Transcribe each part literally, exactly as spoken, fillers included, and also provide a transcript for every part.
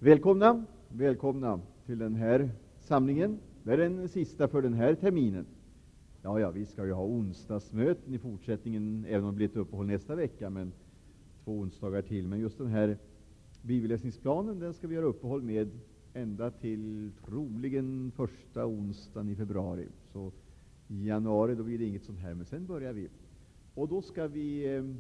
Välkomna, välkomna till den här samlingen. Det är den sista för den här terminen. Ja, ja, vi ska ju ha onsdagsmöten i fortsättningen, även om det blir ett uppehåll nästa vecka, men två onsdagar till. Men just den här bibelläsningsplanen, den ska vi göra uppehåll med ända till troligen första onsdagen i februari. Så i januari då blir det inget sånt här, men sen börjar vi. Och då ska vi eh,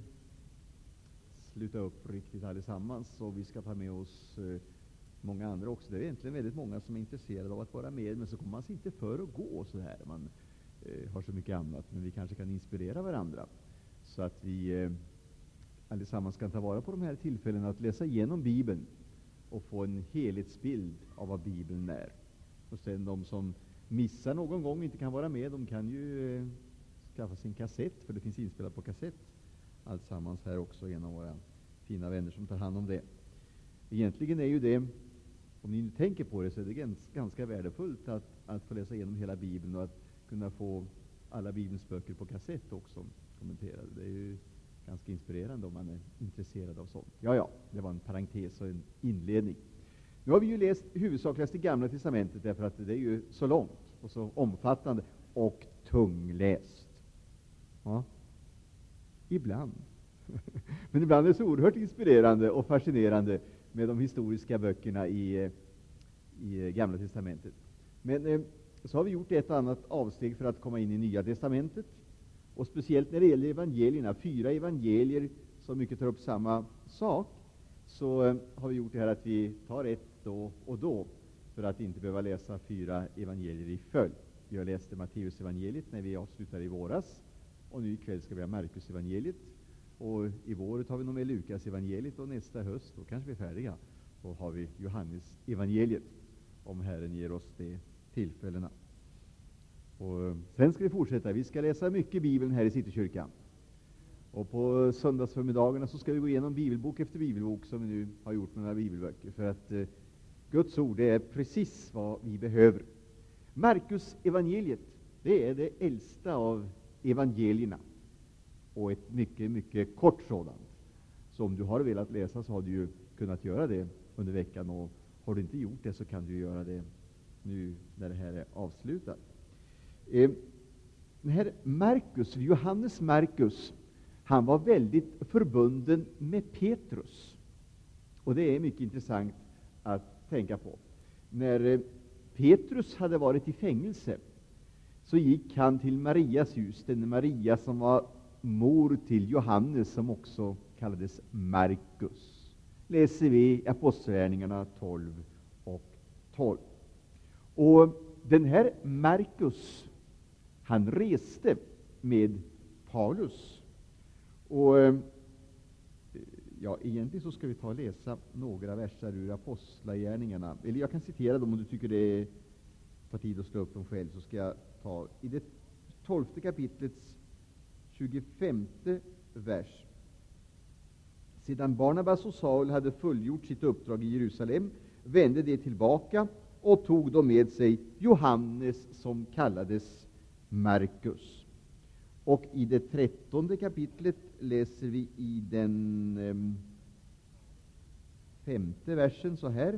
sluta upp riktigt allesammans, och vi ska ta med oss eh, många andra också. Det är egentligen väldigt många som är intresserade av att vara med, men så kommer man sig inte för att gå så här. Man eh, har så mycket annat, men vi kanske kan inspirera varandra. Så att vi eh, allesammans kan ta vara på de här tillfällena att läsa igenom Bibeln och få en helhetsbild av vad Bibeln är. Och sen de som missar någon gång inte kan vara med, de kan ju eh, skaffa sin kassett, för det finns inspelat på kassett. Alltsammans här också genom våra fina vänner som tar hand om det. Egentligen är ju det, om ni tänker på det, så är det ganska, ganska värdefullt att, att få läsa igenom hela Bibeln och att kunna få alla Bibelns böcker på kassett också kommenterade. Det är ju ganska inspirerande om man är intresserad av sånt. Ja, ja, det var en parentes och en inledning. Nu har vi ju läst huvudsakligen det Gamla testamentet, därför att det är ju så långt och så omfattande och tungläst. Ja, ibland. Men ibland är det så oerhört inspirerande och fascinerande med de historiska böckerna i, i Gamla testamentet. Men eh, så har vi gjort ett annat avsteg för att komma in i Nya testamentet. Och speciellt när det gäller evangelierna, fyra evangelier som mycket tar upp samma sak, så eh, har vi gjort det här att vi tar ett då och då, för att inte behöva läsa fyra evangelier i följd. Vi har läst Matteus evangeliet när vi avslutar i våras, och nu ikväll ska vi ha Markus evangeliet. Och i vår tar vi nog med Lukas evangeliet, och nästa höst, då kanske vi är färdiga. Då har vi Johannes evangeliet, om Herren ger oss de tillfällena. Och sen ska vi fortsätta. Vi ska läsa mycket Bibeln här i Citykyrkan. Och på söndagsförmiddagarna så ska vi gå igenom bibelbok efter bibelbok, som vi nu har gjort med några bibelböcker. För att eh, Guds ord, det är precis vad vi behöver. Markus evangeliet, det är det äldsta av evangelierna. Och ett mycket, mycket kort sådant. Så om du har velat läsa, så har du ju kunnat göra det under veckan. Och har du inte gjort det, så kan du göra det nu när det här är avslutat. Eh, den här Markus, Johannes Markus, han var väldigt förbunden med Petrus. Och det är mycket intressant att tänka på. När eh, Petrus hade varit i fängelse, så gick han till Marias hus. Den Maria som var mor till Johannes, som också kallades Markus. Läser vi i Apostlagärningarna tolv och tolv. Och den här Markus, han reste med Paulus. Och ja, egentligen så ska vi ta och läsa några verser ur Apostlagärningarna. Eller jag kan citera dem om du tycker det är tar tid att slå upp dem själv. Så ska jag ta i det tolfte kapitlets tjugofemte vers. Sedan Barnabas och Saul hade fullgjort sitt uppdrag i Jerusalem, vände de tillbaka och tog då med sig Johannes, som kallades Markus. Och i det trettonde kapitlet läser vi i den eh, femte versen så här.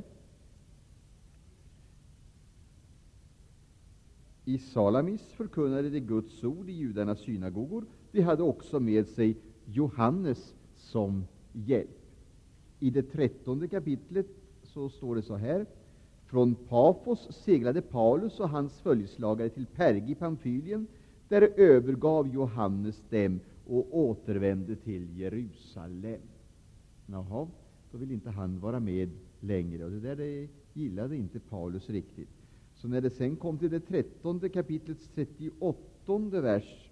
I Salamis förkunnade de Guds ord i judarnas synagogor. De hade också med sig Johannes som hjälp. I det trettonde kapitlet så står det så här. Från Pafos seglade Paulus och hans följeslagare till Perge i Pamfylien. Där övergav Johannes dem och återvände till Jerusalem. Jaha, då vill inte han vara med längre. Och det där det gillade inte Paulus riktigt. Så när det sen kom till det trettonde kapitlets trettioåttonde vers,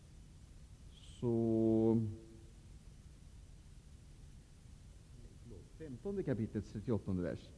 så femtonde kapitlets trettioåttonde vers,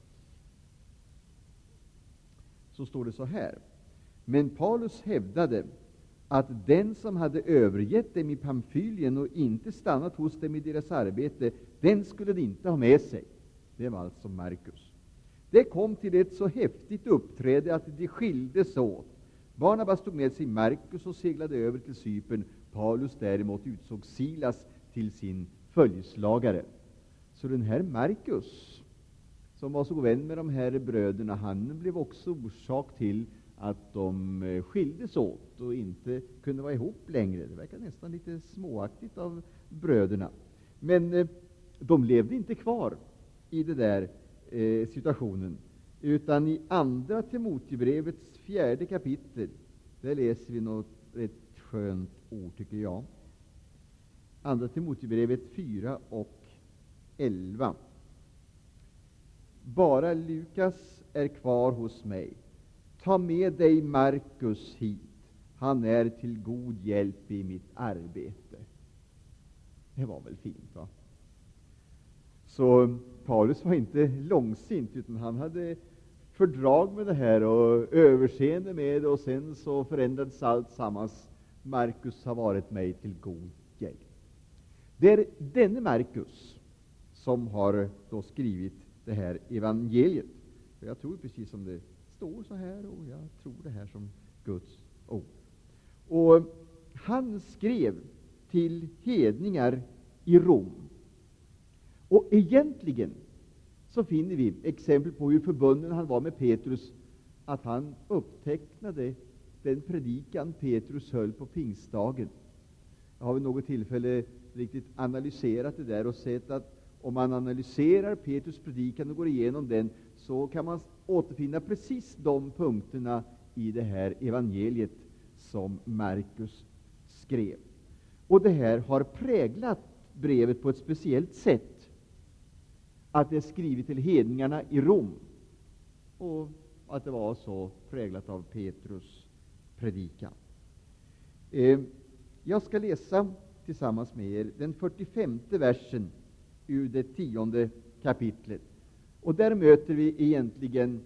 så står det så här. Men Paulus hävdade att den som hade övergett dem i Pamfylien och inte stannat hos dem i deras arbete, den skulle de inte ha med sig. Det var alltså Markus. Det kom till ett så häftigt uppträde att de skildes åt. Barnabas tog med sig Markus och seglade över till Cypern. Paulus däremot utsåg Silas till sin följeslagare. Så den här Markus, som var så god vän med de här bröderna, han blev också orsak till att de eh, skildes åt och inte kunde vara ihop längre. Det verkar nästan lite småaktigt av bröderna. Men eh, de levde inte kvar i den där eh, situationen, utan i andra Timotebrevets fjärde kapitel, där läser vi något rätt skönt ord, tycker jag. Andra Timotebrevet fyra och elva. Bara Lukas är kvar hos mig. Ta med dig Markus hit. Han är till god hjälp i mitt arbete. Det var väl fint, va? Så Paulus var inte långsint, utan han hade fördrag med det här och överseende med det, och sen så förändrades allt sammans. Markus har varit mig till god hjälp. Det är denne Markus som har då skrivit det här evangeliet. Jag tror precis som det står så här, och jag tror det här som Guds ord. Och han skrev till hedningar i Rom. Och egentligen så finner vi exempel på hur förbunden han var med Petrus, att han upptecknade den predikan Petrus höll på pingstdagen. Jag har vid något tillfälle riktigt analyserat det där och sett att om man analyserar Petrus predikan och går igenom den, så kan man återfinna precis de punkterna i det här evangeliet som Markus skrev. Och det här har präglat brevet på ett speciellt sätt, att det är skrivet till hedningarna i Rom, och att det var så präglat av Petrus predikan. Eh, jag ska läsa tillsammans med er den fyrtiofemte versen ur det tionde kapitlet. Och där möter vi egentligen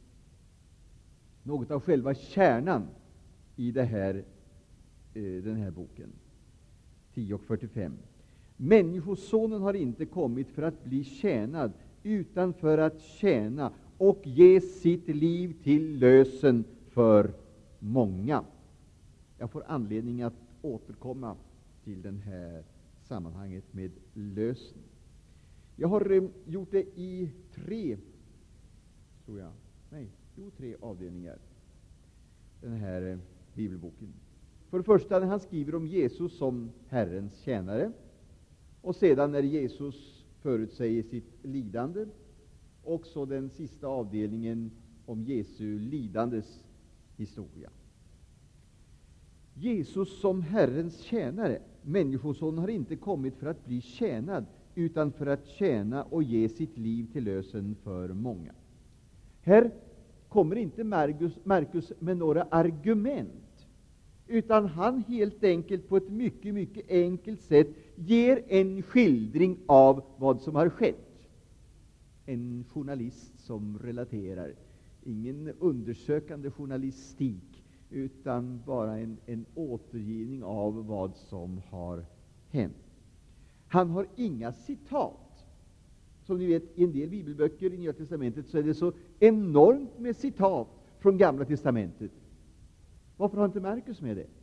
något av själva kärnan i det här, eh, den här boken. tio och fyrtiofem. Människosonen har inte kommit för att bli tjänad, utan för att tjäna och ge sitt liv till lösen för många. Jag får anledning att återkomma till det här sammanhanget med lösen. Jag har eh, gjort det i tre, tror jag, nej, jo, tre avdelningar, den här eh, bibelboken. För det första, när han skriver om Jesus som Herrens tjänare, och sedan när Jesus förutsäger sitt lidande, och så den sista avdelningen om Jesu lidandes historia. Jesus som Herrens tjänare. Människosonen har inte kommit för att bli tjänad, utan för att tjäna och ge sitt liv till lösen för många. Här kommer inte Markus, Markus med några argument, utan han helt enkelt på ett mycket, mycket enkelt sätt ger en skildring av vad som har skett. En journalist som relaterar, ingen undersökande journalistik, utan bara en, en återgivning av vad som har hänt. Han har inga citat. Som ni vet, i en del bibelböcker i Nya testamentet så är det så enormt med citat från Gamla testamentet. Varför har inte Markus med det?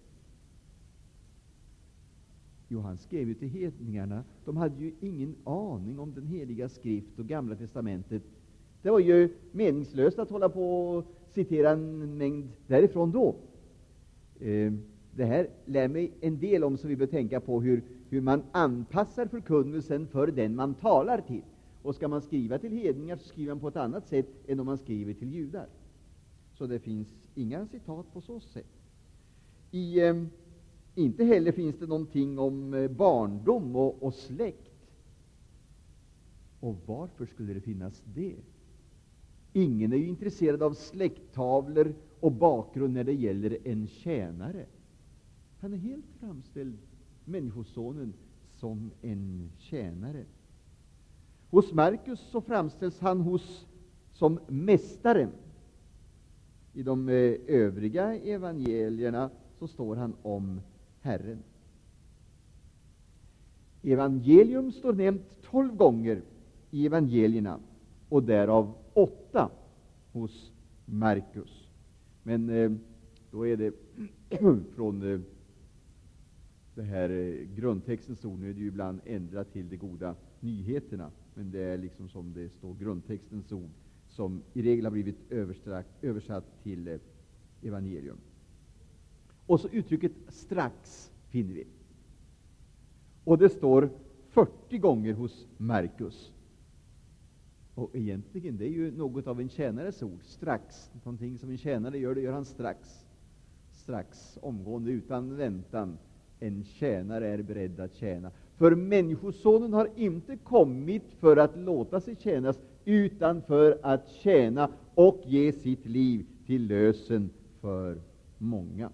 Jo, han skrev ju till hedningarna. De hade ju ingen aning om den heliga skrift och Gamla testamentet. Det var ju meningslöst att hålla på och citera en mängd därifrån då. Eh, det här lär mig en del om, så vi bör tänka på hur, hur man anpassar förkunnelsen för den man talar till. Och ska man skriva till hedningar, så skriver man på ett annat sätt än om man skriver till judar. Så det finns inga citat på så sätt. I, eh, inte heller finns det någonting om eh, barndom och, och släkt. Och varför skulle det finnas det? Ingen är ju intresserad av släkttavlor och bakgrund när det gäller en tjänare. Han är helt framställd, människosonen, som en tjänare. Hos Markus så framställs han hos, som mästaren. I de eh, övriga evangelierna så står han om Herren. Evangelium står nämnt tolv gånger i evangelierna, och därav åtta hos Markus. Men eh, då är det från eh, det här eh, grundtextens ord, nu är det ju ibland ändrat till de goda nyheterna. men det är liksom som det står grundtextens ord, som i regel har blivit översatt till eh, evangelium. Och så uttrycket strax finner vi. Och det står fyrtio gånger hos Markus. Och egentligen, det är ju något av en tjänares ord. Strax, någonting som en tjänare gör, det gör han strax. Strax, omgående, utan väntan. En tjänare är beredd att tjäna. För Människosonen har inte kommit för att låta sig tjänas, utan för att tjäna och ge sitt liv till lösen för många.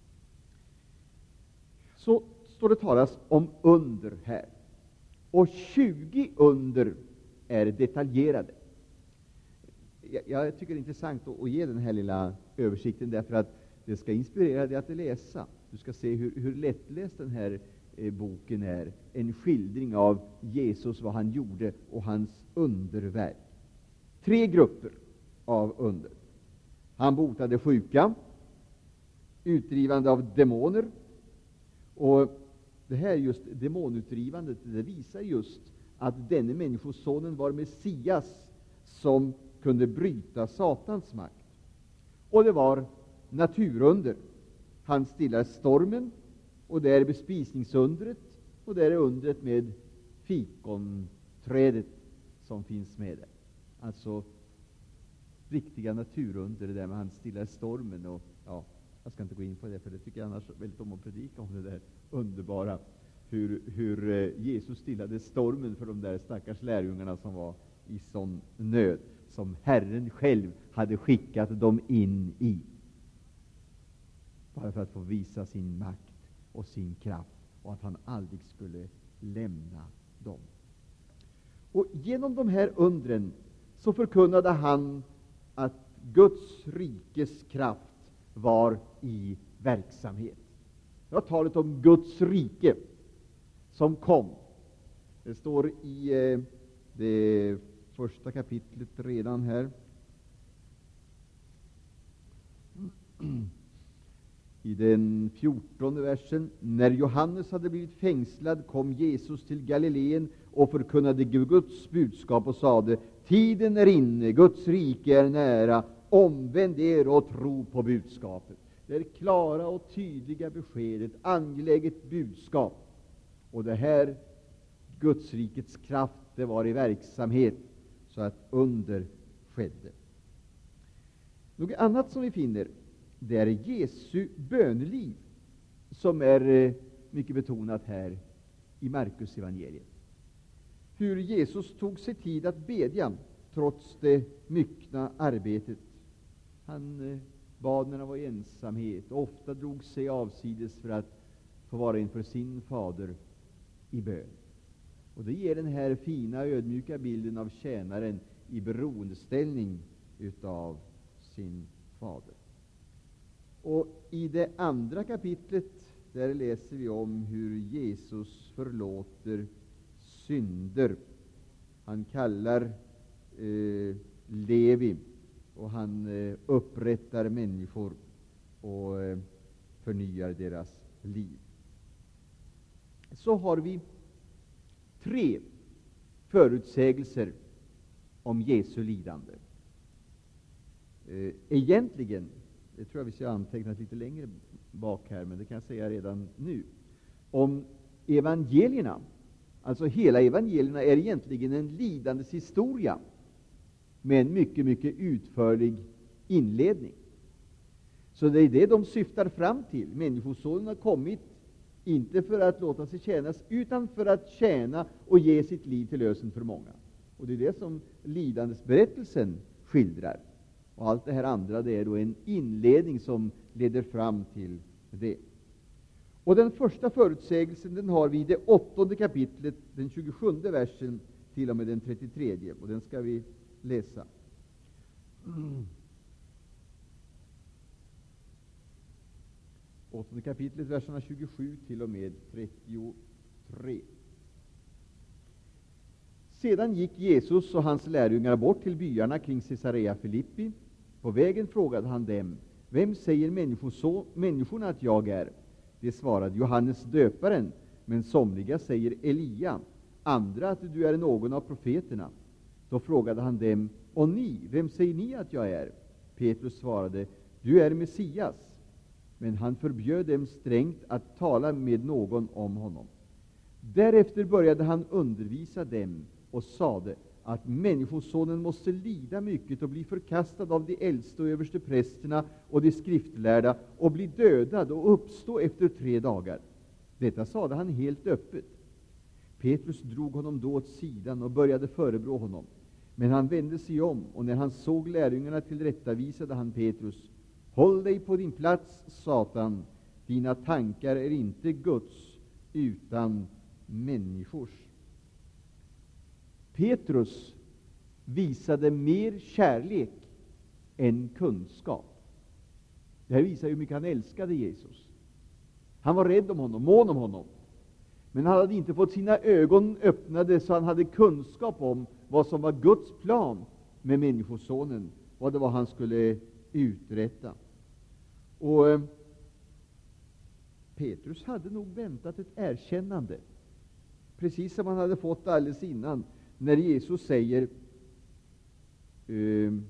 Så står det talas om under här. Och tjugo under är detaljerade. Jag, jag tycker det är intressant att, att ge den här lilla översikten, därför att det ska inspirera dig att läsa. Du ska se hur, hur lättläst den här eh, boken är. En skildring av Jesus, vad han gjorde och hans underverk. Tre grupper av under. Han botade sjuka, utdrivande av demoner. Och det här just demonutdrivandet, det visar just att denne Människosonen var Messias som kunde bryta Satans makt. Och det var naturunder. Han stillar stormen, och det är bespisningsundret, och det är undret med fikonträdet som finns med där. Alltså riktiga naturunder, det där med han stillar stormen. Och ja, jag ska inte gå in på det, för det tycker jag annars väldigt om att predika om, det där underbara hur, hur Jesus stillade stormen för de där stackars lärjungarna som var i sån nöd, som Herren själv hade skickat dem in i, bara för att få visa sin makt och sin kraft, och att han aldrig skulle lämna dem. Och genom de här undren så förkunnade han att Guds rikes kraft var i verksamhet. Det var talet om Guds rike som kom. Det står i eh, det första kapitlet redan här. I den fjortonde versen. När Johannes hade blivit fängslad kom Jesus till Galileen och förkunnade Guds budskap och sade: tiden är inne, Guds rike är nära, omvänd er och tro på budskapet. Det är klara och tydliga besked, ett angeläget budskap. Och det här Guds rikets kraft, det var i verksamhet, så att under skedde. Något annat som vi finner, det är Jesu böneliv, som är mycket betonat här i Markus evangeliet. Hur Jesus tog sig tid att bedja trots det myckna arbetet. Han bad när han var i ensamhet, och ofta drog sig avsides för att få vara inför sin fader i bön. Och det ger den här fina, ödmjuka bilden av tjänaren i beroendeställning utav sin fader. Och i det andra kapitlet, där läser vi om hur Jesus förlåter synder. Han kallar eh, Levi, och han eh, upprättar människor och eh, förnyar deras liv. Så har vi tre förutsägelser om Jesu lidande. Eh, egentligen, det tror jag vi ska anteckna lite längre bak här, men det kan jag säga redan nu. Om evangelierna, alltså hela evangelierna, är egentligen en lidandes historia med en mycket, mycket utförlig inledning. Så det är det de syftar fram till. Människosonen har kommit inte för att låta sig tjänas, utan för att tjäna och ge sitt liv till lösen för många. Och det är det som lidandesberättelsen skildrar. Och allt det här andra, det är då en inledning som leder fram till det. Och den första förutsägelsen, den har vi i det åttonde kapitlet, den tjugosjunde versen till och med den trettiotredje. Och den ska vi läsa. Åttonde kapitlet, verserna tjugosju till och med trettiotre. Sedan gick Jesus och hans lärjungar bort till byarna kring Caesarea Filippi. På vägen frågade han dem: vem säger människorna att jag är? De svarade: Johannes döparen, men somliga säger Elia, andra att du är någon av profeterna. Då frågade han dem: och ni, vem säger ni att jag är? Petrus svarade: du är Messias. Men han förbjöd dem strängt att tala med någon om honom. Därefter började han undervisa dem och sade att Människosonen måste lida mycket och bli förkastad av de äldste och översteprästerna och de skriftlärda och bli dödad och uppstå efter tre dagar. Detta sade han helt öppet. Petrus drog honom då åt sidan och började förebrå honom. Men han vände sig om, och när han såg lärjungarna tillrättavisade han Petrus: håll dig på din plats, Satan. Dina tankar är inte Guds, utan människors. Petrus visade mer kärlek än kunskap. Det här visar hur mycket han älskade Jesus. Han var rädd om honom, mån om honom. Men han hade inte fått sina ögon öppnade så han hade kunskap om vad som var Guds plan med Människosonen, vad det var han skulle uträtta. Och eh, Petrus hade nog väntat ett erkännande, precis som han hade fått alldeles innan, när Jesus säger eh,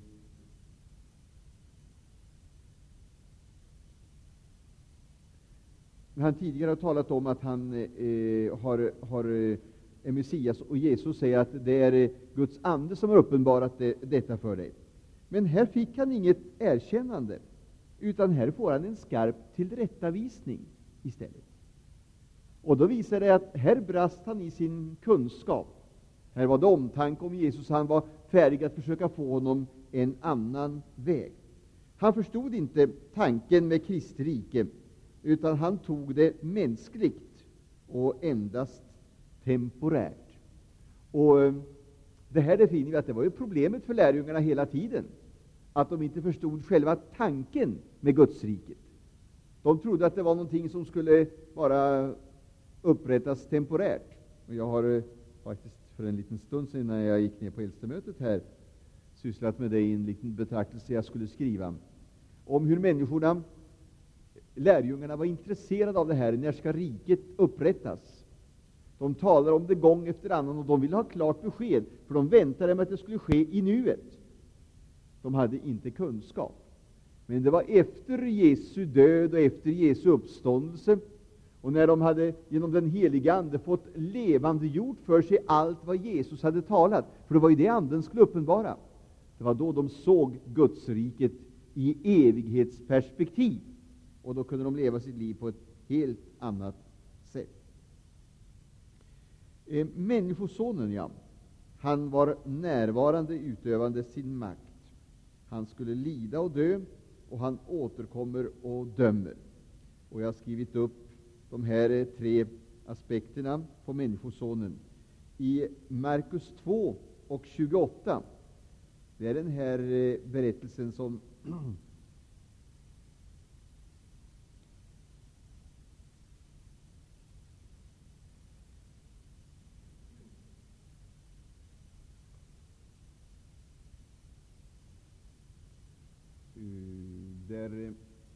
han tidigare har talat om att han eh, har, har är Messias, och Jesus säger att det är Guds ande som har uppenbarat det, detta för dig. Men här fick han inget erkännande, utan här får han en skarp tillrättavisning istället. Och då visar det att här brast han i sin kunskap. Här var det omtanke om Jesus. Han var färdig att försöka få honom en annan väg. Han förstod inte tanken med Kristi rike, utan han tog det mänskligt och endast temporärt. Och det här det finner vi att det var ju problemet för lärjungarna hela tiden, att de inte förstod själva tanken med Guds riket. De trodde att det var någonting som skulle bara upprättas temporärt. Och jag har eh, faktiskt för en liten stund sedan, när jag gick ner på äldstemötet här, sysslat med det i en liten betraktelse jag skulle skriva om hur människorna, lärjungarna, var intresserade av det här. När ska riket upprättas? De talar om det gång efter annan, och de ville ha klart besked, för de väntade med att det skulle ske i nuet. De hade inte kunskap. Men det var efter Jesu död och efter Jesu uppståndelse, och när de hade genom den heliga Ande fått levande gjort för sig allt vad Jesus hade talat, för det var ju det Anden skulle uppenbara. Det var då de såg Guds riket i evighetsperspektiv, och då kunde de leva sitt liv på ett helt annat sätt. Eh, Människosonen, ja, han var närvarande utövande sin makt. Han skulle lida och dö, och han återkommer och dömer. Och jag har skrivit upp de här tre aspekterna på Människosonen i Markus två och tjugoåtta. Det är den här berättelsen som där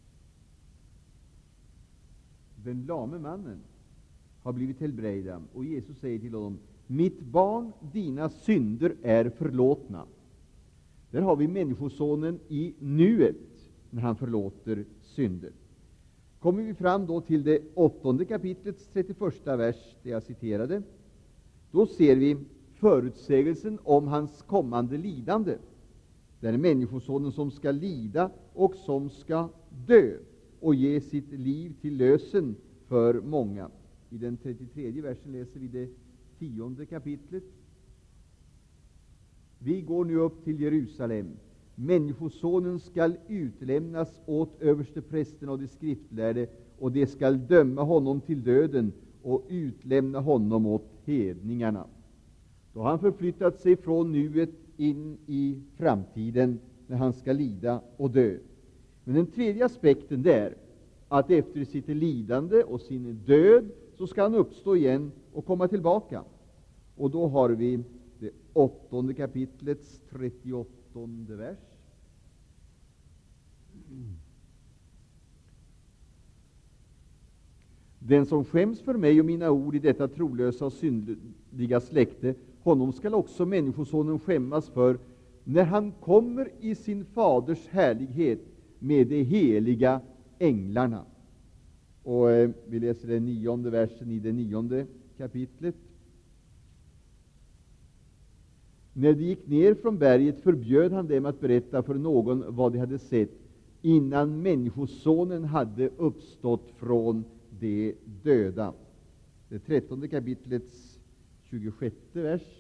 den lame mannen har blivit helbrägdad, och Jesus säger till honom: mitt barn, dina synder är förlåtna. Där har vi Människosonen i nuet, när han förlåter synder. Kommer vi fram då till det åttonde kapitlets trettioförsta vers, det jag citerade, då ser vi förutsägelsen om hans kommande lidande. Det är Människosonen som ska lida och som ska dö och ge sitt liv till lösen för många. I den trettiotredje versen läser vi det tionde kapitlet. Vi går nu upp till Jerusalem. Människosonen skall utlämnas åt översteprästerna och de skriftlärde, och de skall döma honom till döden och utlämna honom åt hedningarna. Då har han förflyttat sig från nuet in i framtiden, när han ska lida och dö. Men den tredje aspekten där, att efter sitt lidande och sin död så ska han uppstå igen och komma tillbaka. Och då har vi det åttonde kapitlets trettioåttonde vers. Den som skäms för mig och mina ord i detta trolösa och syndiga släkte, honom skall också Människosonen skämmas för, när han kommer i sin faders härlighet med de heliga änglarna. Och eh, vi läser den nionde versen i det nionde kapitlet. När de gick ner från berget förbjöd han dem att berätta för någon vad de hade sett, innan Människosonen hade uppstått från de döda. Det trettonde kapitlets tjugosjätte vers.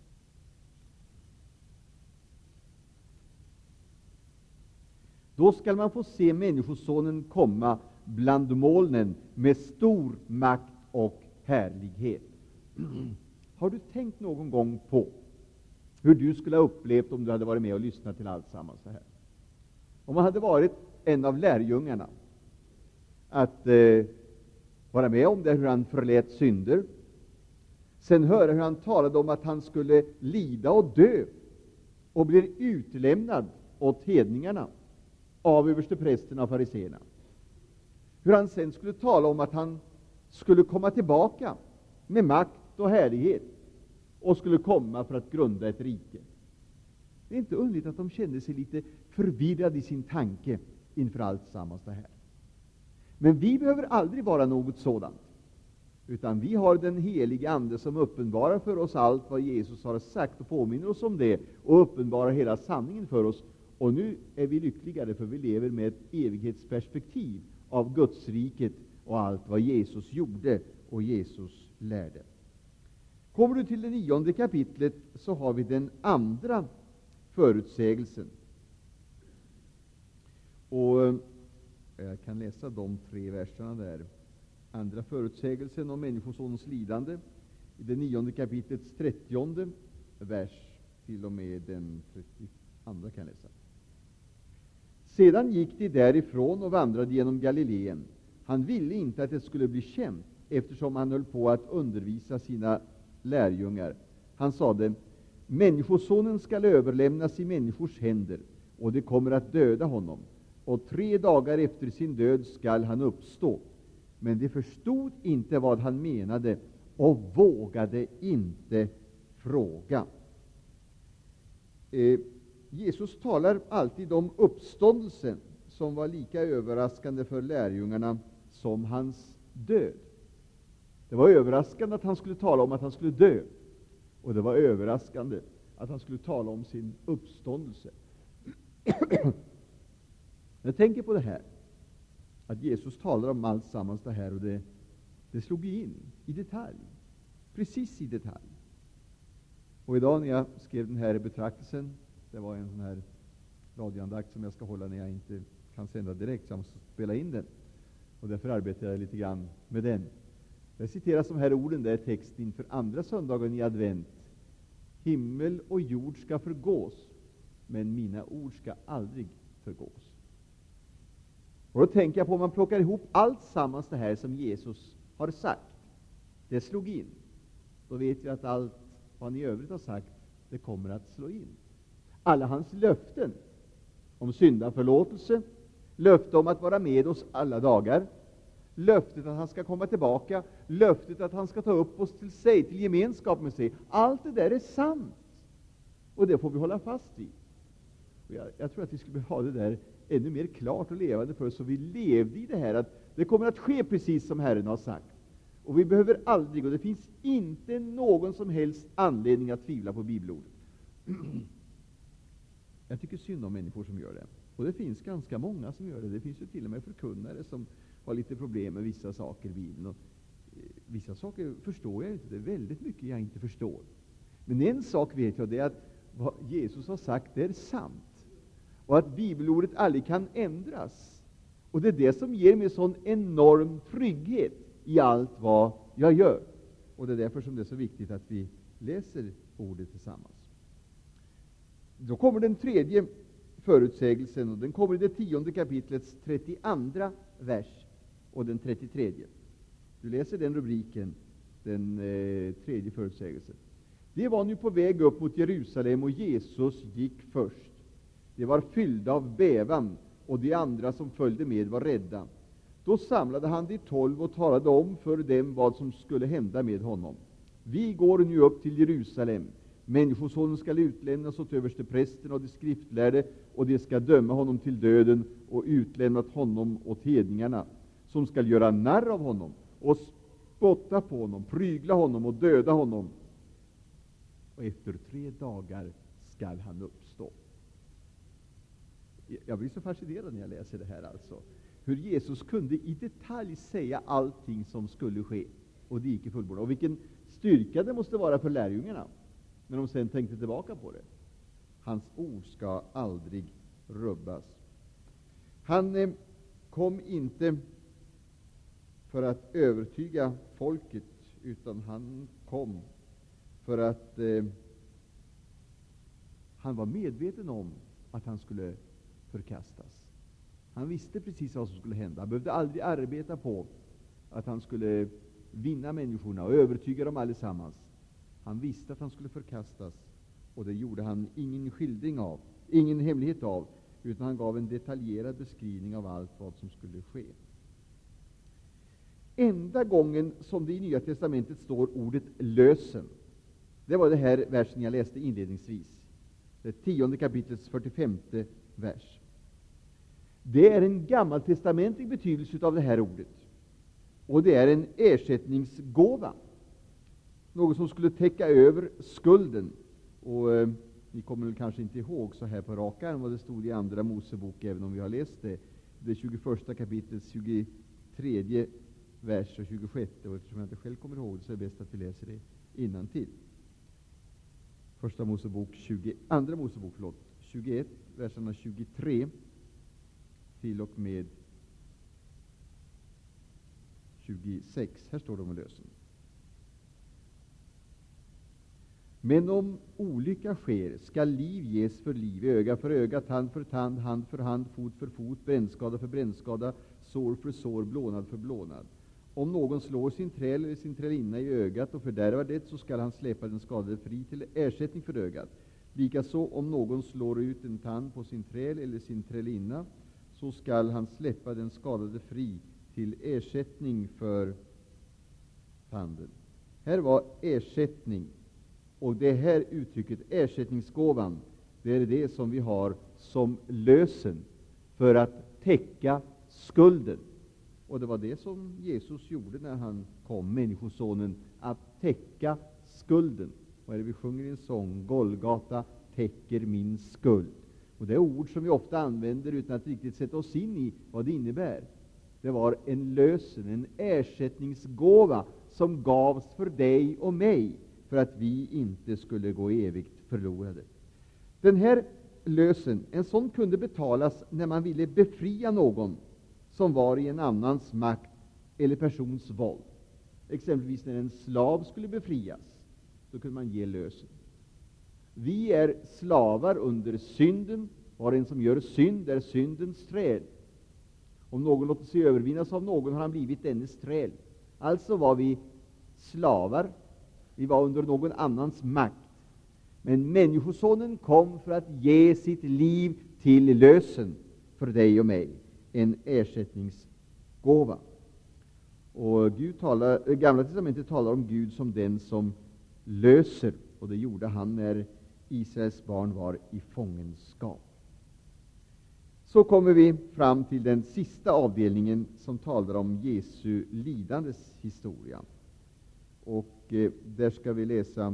Då skall man få se Människosonen komma bland molnen med stor makt och härlighet. Har du tänkt någon gång på hur du skulle ha upplevt om du hade varit med och lyssnat till allt sammans så här? Om man hade varit en av lärjungarna, att eh, vara med om det, hur han förlät synder, sen höra hur han talade om att han skulle lida och dö och bli utlämnad åt hedningarna av översteprästerna och fariseerna. Hur han sen skulle tala om att han skulle komma tillbaka med makt och härlighet och skulle komma för att grunda ett rike. Det är inte underligt att de kände sig lite förvirrade i sin tanke inför allt sammans det här. Men vi behöver aldrig vara något sådant, utan vi har den helige Ande som uppenbarar för oss allt vad Jesus har sagt och påminner oss om det och uppenbarar hela sanningen för oss. Och nu är vi lyckligare, för vi lever med ett evighetsperspektiv av Guds riket och allt vad Jesus gjorde och Jesus lärde. Kommer du till det nionde kapitlet så har vi den andra förutsägelsen. Och jag kan läsa de tre verserna där. Andra förutsägelsen om Människosonens lidande i det nionde kapitlets trettionde vers till och med den trettioandra kan jag läsa. Sedan gick de därifrån och vandrade genom Galileen. Han ville inte att det skulle bli känt, eftersom han höll på att undervisa sina lärjungar. Han sade: Människosonen skall överlämnas i människors händer, och de kommer att döda honom, och tre dagar efter sin död skall han uppstå. Men de förstod inte vad han menade och vågade inte fråga. Eh, Jesus talar alltid om uppståndelsen, som var lika överraskande för lärjungarna som hans död. Det var överraskande att han skulle tala om att han skulle dö, och det var överraskande att han skulle tala om sin uppståndelse. Jag tänker på det här, att Jesus talar om allt sammans det här, och det, det slog in i detalj, precis i detalj. Och idag när jag skrev den här betraktelsen, det var en sån här radioandakt som jag ska hålla när jag inte kan sända direkt, så jag måste spela in den, och därför arbetar jag lite grann med den. Jag citerar de här orden där i texten inför andra söndagen i advent. Himmel och jord ska förgås, men mina ord ska aldrig förgås. Och då tänker jag på, om man plockar ihop allt sammans det här som Jesus har sagt, det slog in, då vet vi att allt vad han i övrigt har sagt, det kommer att slå in. Alla hans löften om syndaförlåtelse, löfte om att vara med oss alla dagar, löftet att han ska komma tillbaka, löftet att han ska ta upp oss till sig, till gemenskap med sig, allt det där är sant, och det får vi hålla fast vid. Och jag, jag tror att vi skulle ha det där ännu mer klart och levande för oss, så vi levde i det här, att det kommer att ske precis som Herren har sagt. Och vi behöver aldrig, och det finns inte någon som helst anledning att tvivla på bibelordet. Jag tycker synd om människor som gör det. Och det finns ganska många som gör det. Det finns ju till och med förkunnare som har lite problem med vissa saker i Bibeln. Och vissa saker förstår jag inte. Det är väldigt mycket jag inte förstår. Men en sak vet jag, det är att vad Jesus har sagt, det är sant. Och att bibelordet aldrig kan ändras. Och det är det som ger mig sån enorm trygghet i allt vad jag gör. Och det är därför som det är så viktigt att vi läser ordet tillsammans. Då kommer den tredje förutsägelsen, och den kommer i det tionde kapitlets trettioandra vers och den trettiotredje. Du läser den rubriken, den eh, tredje förutsägelsen. Det var nu på väg upp mot Jerusalem, och Jesus gick först. Det var fyllda av bävan, och de andra som följde med var rädda. Då samlade han de tolv och talade om för dem vad som skulle hända med honom. Vi går nu upp till Jerusalem. Människosonen skall utlämnas åt översteprästen och de skriftlärde, och de ska döma honom till döden och utlämnat honom åt hedningarna, som skall göra narr av honom och spotta på honom, prygla honom och döda honom. Och efter tre dagar skall han uppstå. Jag blir så fascinerad när jag läser det här, alltså. Hur Jesus kunde i detalj säga allting som skulle ske, och det gick i fullbordan. Och vilken styrka det måste vara för lärjungarna när de sen tänkte tillbaka på det. Hans ord ska aldrig rubbas. Han eh, kom inte för att övertyga folket, utan han kom för att eh, han var medveten om att han skulle förkastas. Han visste precis vad som skulle hända. Han behövde aldrig arbeta på att han skulle vinna människorna och övertyga dem allesammans. Han visste att han skulle förkastas, och det gjorde han ingen skildring av, ingen hemlighet av, utan han gav en detaljerad beskrivning av allt vad som skulle ske. Enda gången som det i Nya testamentet står ordet lösen, det var det här versen jag läste inledningsvis. Det tionde kapitlets fyrtiofemte vers. Det är en gammaltestamentlig betydelse av det här ordet. Och det är en ersättningsgåva. Något som skulle täcka över skulden. Och eh, ni kommer väl kanske inte ihåg så här på rak arm vad det stod i Andra Mosebok, även om vi har läst det. Det tjugoförsta kapitlets tjugotredje vers och tjugosjätte. Och eftersom jag inte själv kommer ihåg det, så är det bäst att vi läser det innantill. Första Mosebok, tjugo, andra Mosebok, förlåt, tjugoett, verserna tjugotre till och med tjugosex. Här står det om lösen. Men om olycka sker, skall liv ges för liv, öga för öga, tand för tand, hand för hand, fot för fot, brännskada för brännskada, sår för sår, blånad för blånad. Om någon slår sin träl eller sin trälinna i ögat och fördärvar det, så skall han släppa den skadade fri till ersättning för ögat. Likaså om någon slår ut en tand på sin träl eller sin trälinna, så skall han släppa den skadade fri till ersättning för tanden. Här var ersättning, och det här uttrycket, ersättningsgåvan, det är det som vi har som lösen för att täcka skulden. Och det var det som Jesus gjorde när han kom, människosonen, att täcka skulden. Vad är det vi sjunger i en sång? Golgata täcker min skuld. Och det är ord som vi ofta använder utan att riktigt sätta oss in i vad det innebär. Det var en lösen, en ersättningsgåva som gavs för dig och mig, för att vi inte skulle gå evigt förlorade. Den här lösen, en sån kunde betalas när man ville befria någon som var i en annans makt eller persons våld. Exempelvis när en slav skulle befrias, då kunde man ge lösen. Vi är slavar under synden. Var en som gör synd är syndens träl. Om någon låter sig övervinnas av någon, har han blivit dennes träl. Alltså var vi slavar. Vi var under någon annans makt. Men människosonen kom för att ge sitt liv till lösen för dig och mig. En ersättningsgåva. Och Gud talar, Gamla testamentet talar om Gud som den som löser. Och det gjorde han när Israels barn var i fångenskap. Så kommer vi fram till den sista avdelningen som talar om Jesu lidandes historia. Och eh, där ska vi läsa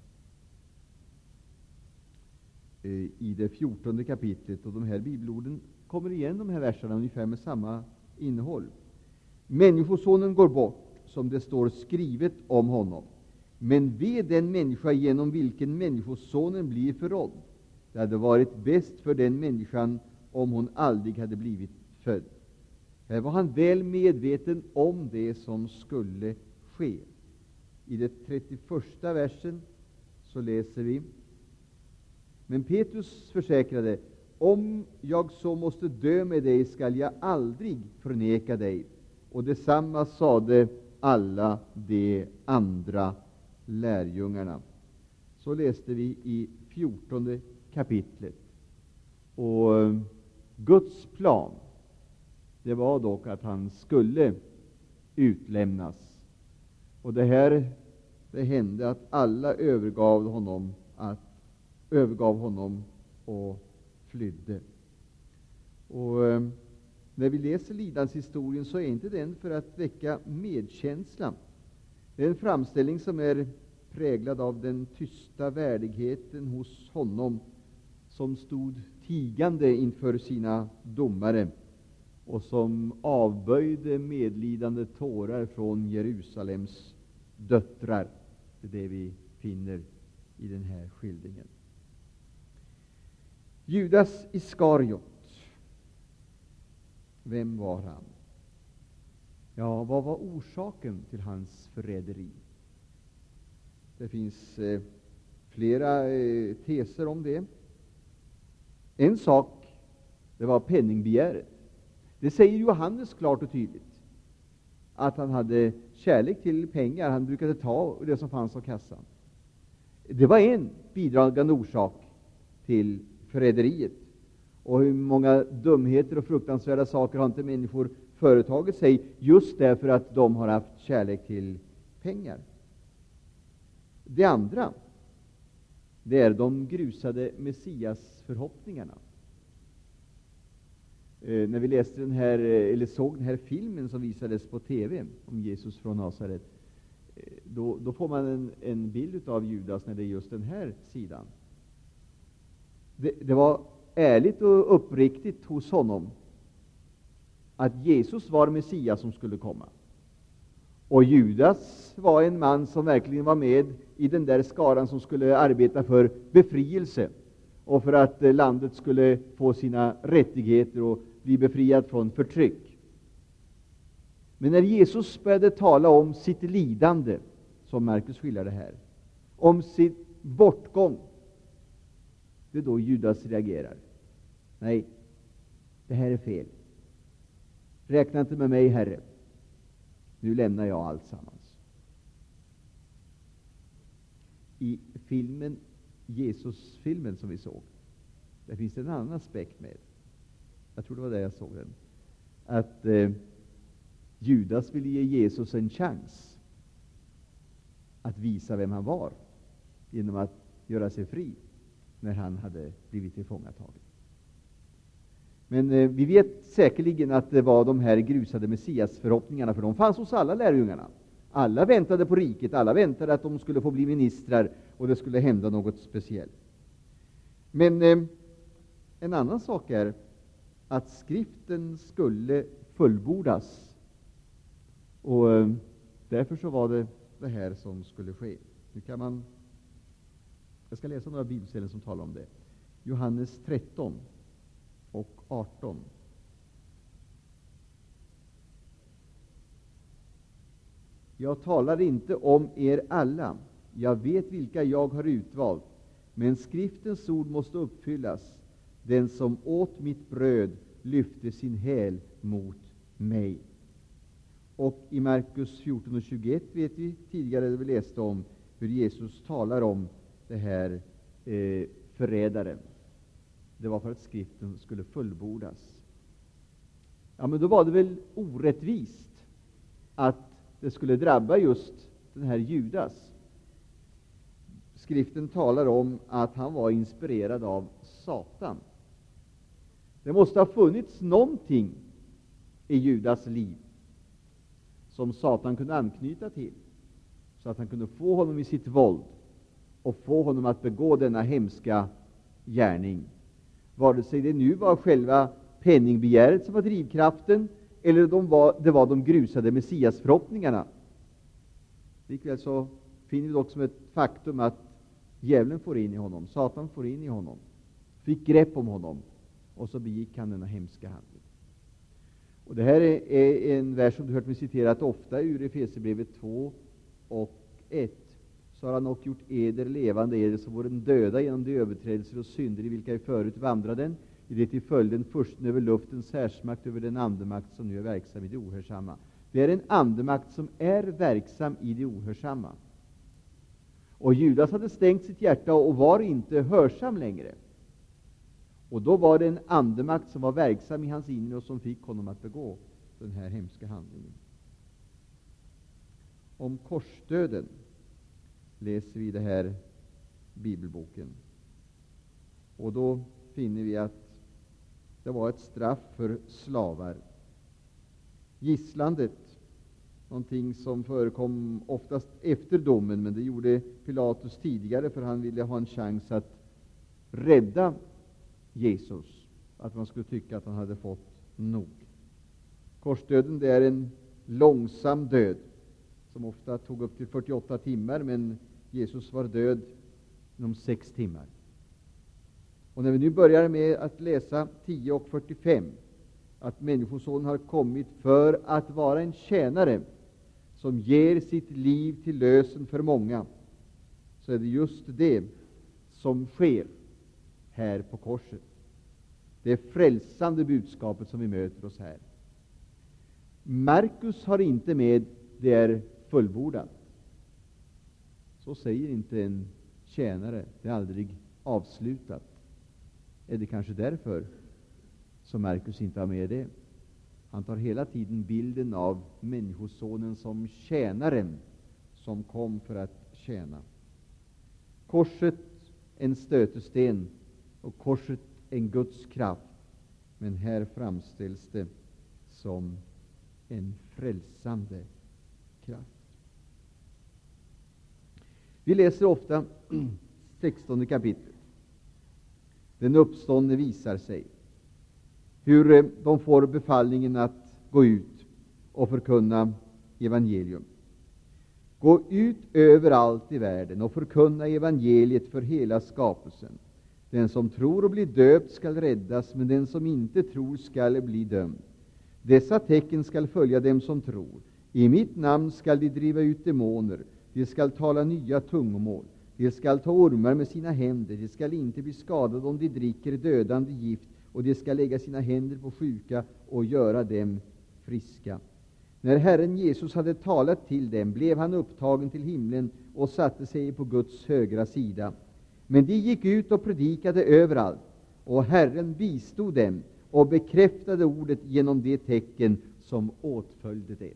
eh, i det fjortonde kapitlet. Och de här bibelorden kommer igen, de här verserna, ungefär med samma innehåll. Människosonen går bort, som det står skrivet om honom. Men ve den människa genom vilken människosonen blir förrådd. Det hade varit bäst för den människan om hon aldrig hade blivit född. Här var han väl medveten om det som skulle ske. I det trettioförsta versen så läser vi: Men Petrus försäkrade: Om jag så måste dö med dig, skall jag aldrig förneka dig. Och detsamma sade alla de andra lärjungarna. Så läste vi i fjortonde kapitlet. Och Guds plan det var dock att han skulle utlämnas. Och det här det hände att alla övergav honom, att övergav honom och flydde. Och eh, när vi läser lidandeshistorien så är inte den för att väcka medkänsla. Det är en framställning som är präglad av den tysta värdigheten hos honom som stod tigande inför sina domare och som avböjde medlidande tårar från Jerusalems döttrar. Det är det vi finner i den här skildringen. Judas Iskariot. Vem var han? Ja, vad var orsaken till hans förräderi? Det finns eh, flera eh, teser om det. En sak, det var penningbegäret. Det säger Johannes klart och tydligt. Att han hade kärlek till pengar. Han brukade ta det som fanns av kassan. Det var en bidragande orsak till förräderiet. Och hur många dumheter och fruktansvärda saker har inte människor företagit sig just därför att de har haft kärlek till pengar. Det andra, det är de grusade Messias-förhoppningarna. Eh, när vi läste den här, eller såg den här filmen som visades på tv om Jesus från Nasaret, eh, då, då får man en, en bild av Judas när det är just den här sidan. Det, det var ärligt och uppriktigt hos honom att Jesus var Messias som skulle komma. Och Judas var en man som verkligen var med i den där skaran som skulle arbeta för befrielse och för att landet skulle få sina rättigheter och bli befriat från förtryck. Men när Jesus började tala om sitt lidande, som Markus skildrar det här, om sitt bortgång, det är då Judas reagerar. Nej, det här är fel. Räkna inte med mig, Herre. Nu lämnar jag allt sammans. I filmen, Jesus-filmen som vi såg, där finns det en annan aspekt med. Jag tror det var där jag såg den. Att eh, Judas ville ge Jesus en chans att visa vem han var genom att göra sig fri när han hade blivit tillfångatagen. Men eh, vi vet säkerligen att det var de här grusade Messias-förhoppningarna, för de fanns hos alla lärjungarna. Alla väntade på riket, alla väntade att de skulle få bli ministrar och det skulle hända något speciellt. Men eh, en annan sak är att skriften skulle fullbordas. Och eh, därför så var det det här som skulle ske. Nu kan man, jag ska läsa några bibelställen som talar om det. Johannes tretton och arton. Jag talar inte om er alla. Jag vet vilka jag har utvalt. Men skriftens ord måste uppfyllas. Den som åt mitt bröd lyfte sin häl mot mig. Och i Markus fjorton och tjugoett vet vi tidigare vi läste om hur Jesus talar om det här eh, förrädaren. Det var för att skriften skulle fullbordas. Ja, men då var det väl orättvist att det skulle drabba just den här Judas. Skriften talar om att han var inspirerad av Satan. Det måste ha funnits någonting i Judas liv som Satan kunde anknyta till, så att han kunde få honom i sitt våld och få honom att begå denna hemska gärning. Vare sig det nu var själva penningbegäret som var drivkraften, eller de var, det var de grusade Messias-förhoppningarna. Likväl så finner vi dock som ett faktum att djävulen får in i honom, Satan får in i honom, fick grepp om honom, och så begick han denna hemska handling. Och det här är, är en vers som du hört mig citerat ofta ur Efesierbrevet två och ett. Så har han också gjort eder levande, eder som vore döda genom de överträdelser och synder i vilka vi förut vandrade, i det till följden försten över luftens härsmakt, över den andemakt som nu är verksam i det ohörsamma. Det är en andemakt som är verksam i det ohörsamma. Och Judas hade stängt sitt hjärta och var inte hörsam längre. Och då var det en andemakt som var verksam i hans inre och som fick honom att begå den här hemska handlingen. Om korsdöden läser vi i den här bibelboken. Och då finner vi att det var ett straff för slavar. Gisslandet, någonting som förekom oftast efter domen, men det gjorde Pilatus tidigare, för han ville ha en chans att rädda Jesus, att man skulle tycka att han hade fått nog. Korsdöden, det är en långsam död som ofta tog upp till fyrtioåtta timmar, men Jesus var död inom sex timmar. Och när vi nu börjar med att läsa tio och fyrtiofem, att Människosonen har kommit för att vara en tjänare som ger sitt liv till lösen för många, så är det just det som sker här på korset. Det frälsande budskapet som vi möter oss här. Markus har inte med det är fullbordat. Så säger inte en tjänare, det är aldrig avslutat. Är det kanske därför som Markus inte har med det? Han tar hela tiden bilden av Människosonen som tjänaren som kom för att tjäna. Korset en stötesten och korset en Guds kraft, men här framställs det som en frälsande kraft. Vi läser ofta sextonde kapitlet. Den uppståndne visar sig. Hur de får befallningen att gå ut och förkunna evangelium. Gå ut överallt i världen och förkunna evangeliet för hela skapelsen. Den som tror och blir döpt skall räddas, men den som inte tror skall bli dömd. Dessa tecken skall följa dem som tror. I mitt namn skall de driva ut demoner. De skall tala nya tungomål. De skall ta ormar med sina händer. De skall inte bli skadade om de dricker dödande gift. Och de skall lägga sina händer på sjuka och göra dem friska. När Herren Jesus hade talat till dem, blev han upptagen till himlen och satte sig på Guds högra sida. Men de gick ut och predikade överallt, och Herren bistod dem och bekräftade ordet genom de tecken som åtföljde det.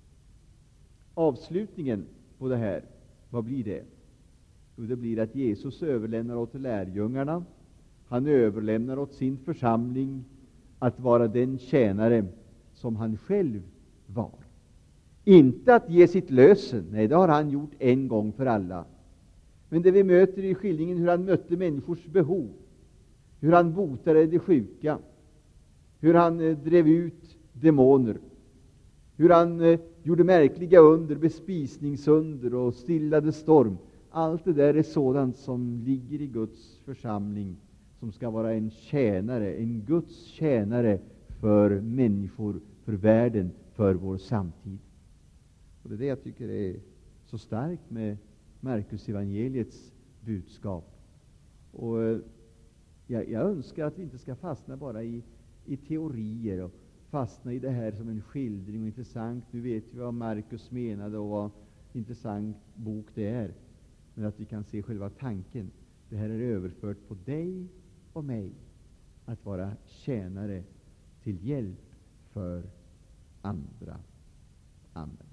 Avslutningen på det här, vad blir det? Jo, det blir att Jesus överlämnar åt lärjungarna, han överlämnar åt sin församling att vara den tjänare som han själv var. Inte att ge sitt lösen, nej, det har han gjort en gång för alla. Men det vi möter i skildringen hur han mötte människors behov, hur han botade de sjuka, hur han drev ut demoner, hur han gjorde märkliga under, bespisningsunder och stillade storm. Allt det där är sådant som ligger i Guds församling, som ska vara en tjänare, en Guds tjänare för människor, för världen, för vår samtid. Och det är det jag tycker är så starkt med Markus evangeliets budskap. Och jag, jag önskar att vi inte ska fastna bara i, i teorier och fastna i det här som en skildring och intressant. Nu vet vi vad Markus menade och vad intressant bok det är. Men att vi kan se själva tanken. Det här är överfört på dig och mig att vara tjänare till hjälp för andra. Amen.